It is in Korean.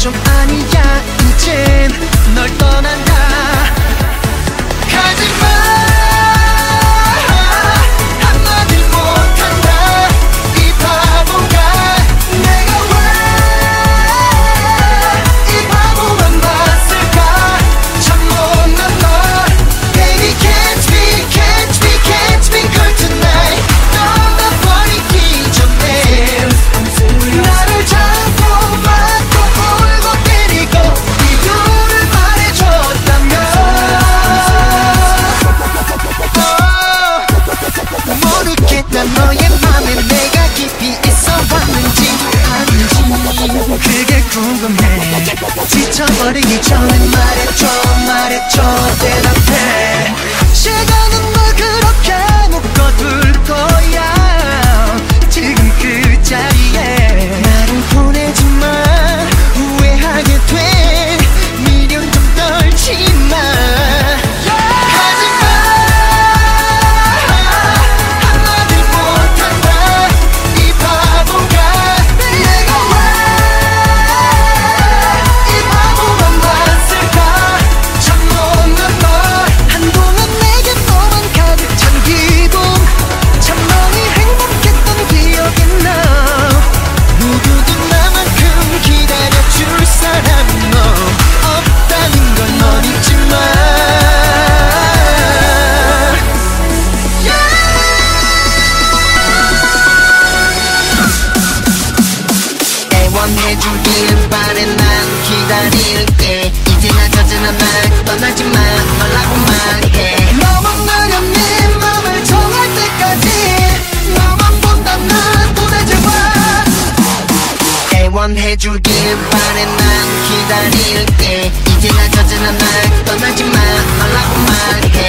좀 아니야 이젠 널 떠난다. 가지마 한마디 못한다 이 바보가. 내가 왜 이 바보만 봤을까. 참 못난 널 Baby catch me catch me catch me girl tonight. 떠나버리기 전에 나를 잡고 맞고 울고 때리고 이유를 말해줬다면 모르겠다 너의 맘에 내가 깊이 있어 왔는지 아닌지 그게 궁금해. 지쳐버리기 전에 말해줘 말해줘 대답해. 시간은 널 그렇게 묶어둘 거야. 지금 그 자리에 나를 보내지마. 후회하게 돼 미련 좀 떨지마. 가지마 한마디 못한다 이 바보가. 내가 왜 이 바보만 봤을까. 참 못난 널 한동안 내게 너만 가득 찬 기분. 참 많이 행복했던 기억이 나. 누구도 나만큼 기다려줄 사람은 너 없다는 걸 넌 잊지 마. 애원해주길 바래 난 기다릴게. 이제나 저제나 날 떠나지 마 말라고 말해. 너만 나면 네 맘을 정할 때까지 너만 본다 난 보내지 마. 애원해주길 바래 난 기다릴게. 이제나 저제나 날 떠나지 마 말라고 말해.